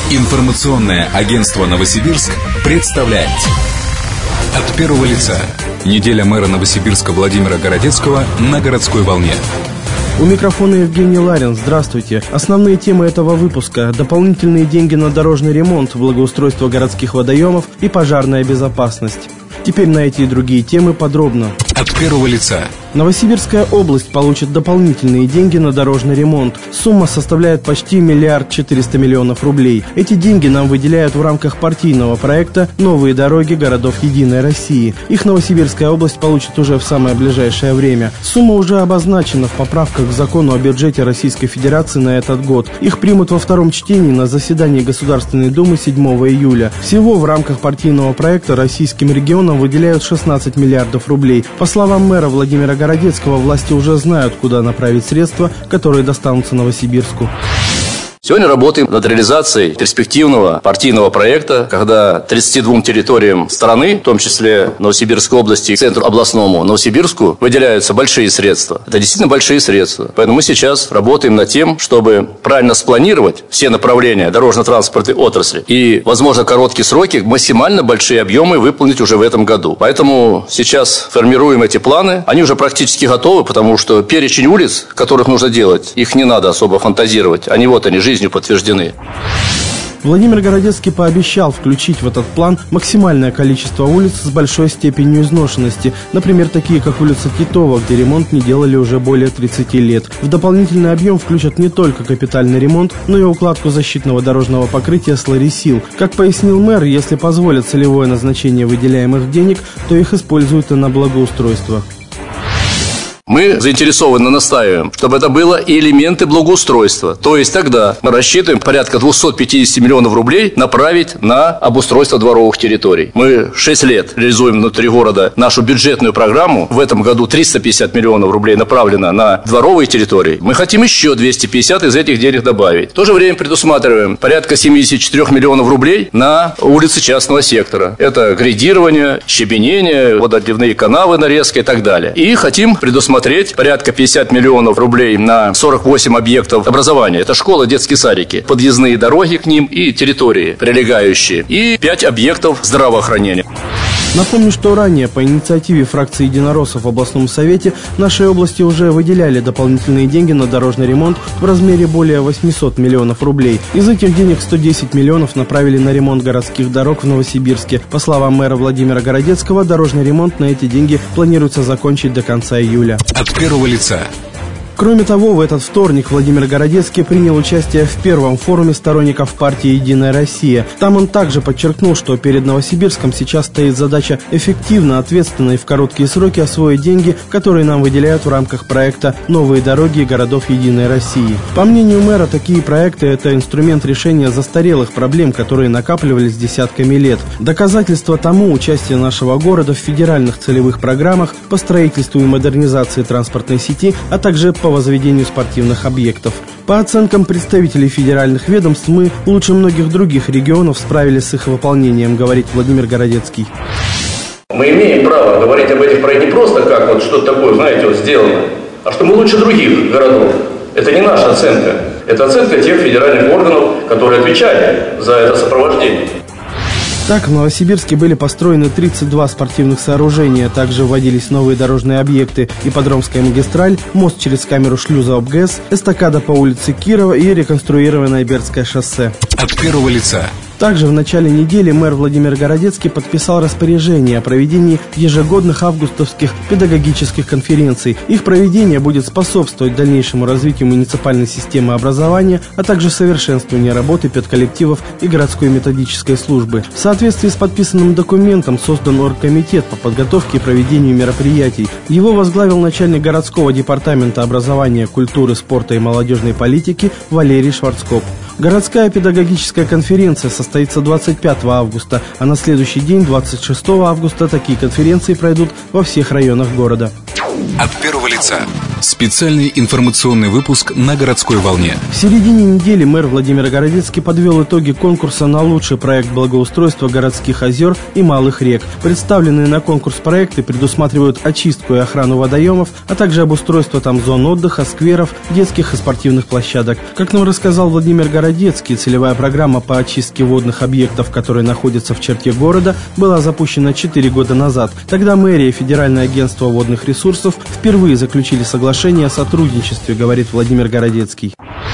Информационное агентство «Новосибирск» представляет «От первого лица». Неделя мэра Новосибирска Владимира Городецкого на городской волне. У микрофона Евгений Ларин. Здравствуйте. Основные темы этого выпуска: дополнительные деньги на дорожный ремонт, благоустройство городских водоемов и пожарная безопасность. Теперь на эти и другие темы подробно. От первого лица. Новосибирская область получит дополнительные деньги на дорожный ремонт. Сумма составляет почти 1 400 000 000 рублей. Эти деньги нам выделяют в рамках партийного проекта «Новые дороги городов Единой России». Их Новосибирская область получит уже в самое ближайшее время. Сумма уже обозначена в поправках к закону о бюджете Российской Федерации на этот год. Их примут во втором чтении на заседании Государственной Думы 7 июля. Всего в рамках партийного проекта российским регионам выделяют 16 миллиардов рублей. По словам мэра Владимира Городецкого, власти уже знают, куда направить средства, которые достанутся Новосибирску. Сегодня работаем над реализацией перспективного партийного проекта, когда 32 территориям страны, в том числе Новосибирской области и центру областному Новосибирску, выделяются большие средства. Это действительно большие средства. Поэтому мы сейчас работаем над тем, чтобы правильно спланировать все направления дорожно-транспортной отрасли и, возможно, короткие сроки, максимально большие объемы выполнить уже в этом году. Поэтому сейчас формируем эти планы. Они уже практически готовы, потому что перечень улиц, которых нужно делать, их не надо особо фантазировать. Они жизнью подтверждены. Владимир Городецкий пообещал включить в этот план максимальное количество улиц с большой степенью изношенности, например, такие как улица Титова, где ремонт не делали уже более 30 лет. В дополнительный объем включат не только капитальный ремонт, но и укладку защитного дорожного покрытия «Слорисил». Как пояснил мэр, если позволят целевое назначение выделяемых денег, то их используют и на благоустройство. Мы заинтересованно настаиваем, чтобы это было и элементы благоустройства. То есть тогда мы рассчитываем порядка 250 миллионов рублей направить на обустройство дворовых территорий. Мы 6 лет реализуем внутри города нашу бюджетную программу. В этом году 350 миллионов рублей направлено на дворовые территории. Мы хотим еще 250 из этих денег добавить. В то же время предусматриваем порядка 74 миллионов рублей на улицы частного сектора. Это грейдирование, щебенение, водоотливные канавы, нарезка и так далее. И хотим предусмотреть порядка 50 миллионов рублей на 48 объектов образования. Это школы, детские садики, подъездные дороги к ним и территории прилегающие. И 5 объектов здравоохранения. Напомню, что ранее по инициативе фракции единороссов в областном совете нашей области уже выделяли дополнительные деньги на дорожный ремонт в размере более 800 миллионов рублей. Из этих денег 110 миллионов направили на ремонт городских дорог в Новосибирске. По словам мэра Владимира Городецкого, дорожный ремонт на эти деньги планируется закончить до конца июля. От первого лица. Кроме того, в этот вторник Владимир Городецкий принял участие в первом форуме сторонников партии «Единая Россия». Там он также подчеркнул, что перед Новосибирском сейчас стоит задача эффективно, ответственно и в короткие сроки освоить деньги, которые нам выделяют в рамках проекта «Новые дороги городов Единой России». По мнению мэра, такие проекты – это инструмент решения застарелых проблем, которые накапливались десятками лет. Доказательство тому – участие нашего города в федеральных целевых программах по строительству и модернизации транспортной сети, а также по возведению спортивных объектов. По оценкам представителей федеральных ведомств, мы лучше многих других регионов справились с их выполнением, говорит Владимир Городецкий. Мы имеем право говорить об этих проектах не просто как вот что-то такое, знаете, вот сделано, а что мы лучше других городов. Это не наша оценка. Это оценка тех федеральных органов, которые отвечали за это сопровождение. Так, в Новосибирске были построены 32 спортивных сооружения, также вводились новые дорожные объекты: ипподромская магистраль, мост через камеру шлюза ОБГЭС, эстакада по улице Кирова и реконструированное Бердское шоссе. От первого лица. Также в начале недели мэр Владимир Городецкий подписал распоряжение о проведении ежегодных августовских педагогических конференций. Их проведение будет способствовать дальнейшему развитию муниципальной системы образования, а также совершенствованию работы педколлективов и городской методической службы. В соответствии с подписанным документом создан оргкомитет по подготовке и проведению мероприятий. Его возглавил начальник городского департамента образования, культуры, спорта и молодежной политики Валерий Шварцкоп. Городская педагогическая конференция состоится 25 августа, а на следующий день, 26 августа, такие конференции пройдут во всех районах города. От первого лица. Специальный информационный выпуск на городской волне. В середине недели мэр Владимир Городецкий подвел итоги конкурса на лучший проект благоустройства городских озер и малых рек. Представленные на конкурс проекты предусматривают очистку и охрану водоемов, а также обустройство там зон отдыха, скверов, детских и спортивных площадок. Как нам рассказал Владимир Городецкий, целевая программа по очистке водных объектов, которые находятся в черте города, была запущена 4 года назад. Тогда мэрия и Федеральное агентство водных ресурсов впервые заключили соглашение о сотрудничестве, говорит Владимир Городецкий.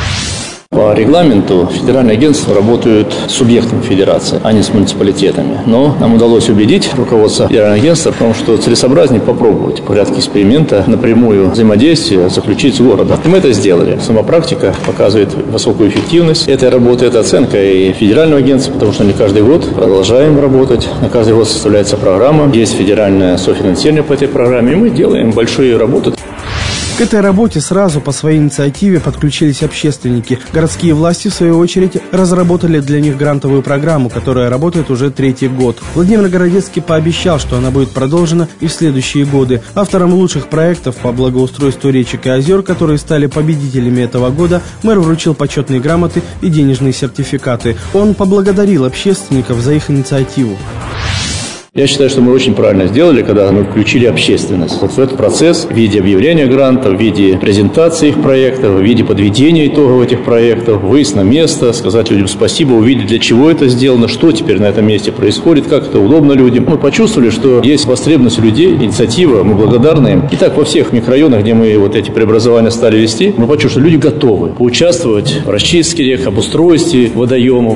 По регламенту федеральные агентства работают с субъектами федерации, а не с муниципалитетами. Но нам удалось убедить руководство федерального агентства в том, что целесообразнее попробовать в порядке эксперимента напрямую взаимодействие заключить с городом. И мы это сделали. Сама практика показывает высокую эффективность этой работы. Это оценка и федерального агентства, потому что не каждый год продолжаем работать. На каждый год составляется программа. Есть федеральное софинансирование по этой программе, и мы делаем большие работы. К этой работе сразу по своей инициативе подключились общественники. Городские власти, в свою очередь, разработали для них грантовую программу, которая работает уже 3-й год. Владимир Городецкий пообещал, что она будет продолжена и в следующие годы. Авторам лучших проектов по благоустройству речек и озер, которые стали победителями этого года, мэр вручил почетные грамоты и денежные сертификаты. Он поблагодарил общественников за их инициативу. Я считаю, что мы очень правильно сделали, когда мы включили общественность вот в этот процесс в виде объявления грантов, в виде презентации их проектов, в виде подведения итогов этих проектов, выезд на место, сказать людям спасибо, увидеть, для чего это сделано, что теперь на этом месте происходит, как это удобно людям. Мы почувствовали, что есть востребованность у людей, инициатива, мы благодарны им. И так во всех микрорайонах, где мы вот эти преобразования стали вести, мы почувствовали, что люди готовы поучаствовать в расчистке рек, обустройстве водоемов.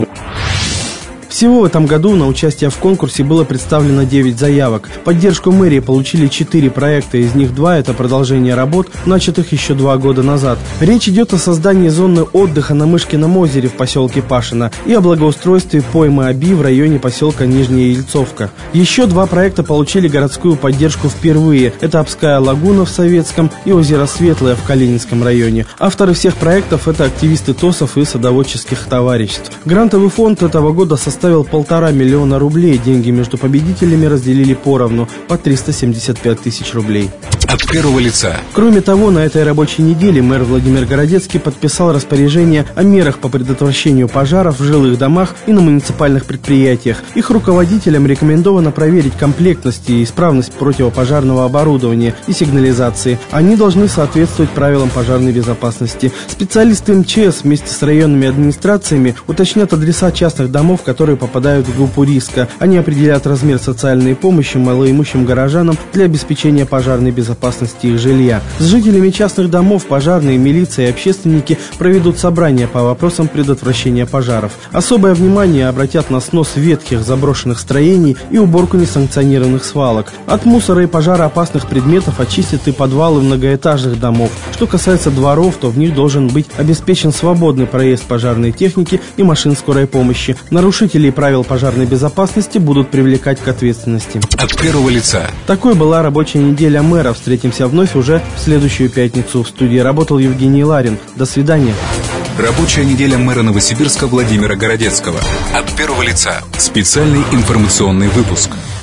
Всего в этом году на участие в конкурсе было представлено 9 заявок. Поддержку мэрии получили 4 проекта, из них 2 – это продолжение работ, начатых еще 2 года назад. Речь идет о создании зоны отдыха на Мышкином озере в поселке Пашино и о благоустройстве поймы Оби в районе поселка Нижняя Ельцовка. Еще 2 проекта получили городскую поддержку впервые. Это Обская лагуна в Советском и озеро Светлое в Калининском районе. Авторы всех проектов – это активисты ТОСов и садоводческих товариществ. Грантовый фонд этого года составил 1,5 миллиона рублей. Деньги между победителями разделили поровну по 375 тысяч рублей. От первого лица. Кроме того, на этой рабочей неделе мэр Владимир Городецкий подписал распоряжение о мерах по предотвращению пожаров в жилых домах и на муниципальных предприятиях. Их руководителям рекомендовано проверить комплектность и исправность противопожарного оборудования и сигнализации. Они должны соответствовать правилам пожарной безопасности. Специалисты МЧС вместе с районными администрациями уточнят адреса частных домов, которые попадают в группу риска. Они определят размер социальной помощи малоимущим горожанам для обеспечения пожарной безопасности их жилья. С жителями частных домов пожарные, милиция и общественники проведут собрания по вопросам предотвращения пожаров. Особое внимание обратят на снос ветхих заброшенных строений и уборку несанкционированных свалок. От мусора и пожароопасных предметов очистят и подвалы многоэтажных домов. Что касается дворов, то в них должен быть обеспечен свободный проезд пожарной техники и машин скорой помощи. Нарушителей правил пожарной безопасности будут привлекать к ответственности. От первого лица. Такой была рабочая неделя мэра. Встретимся вновь уже в следующую пятницу. В студии работал Евгений Ларин. До свидания. Рабочая неделя мэра Новосибирска Владимира Городецкого. От первого лица. Специальный информационный выпуск.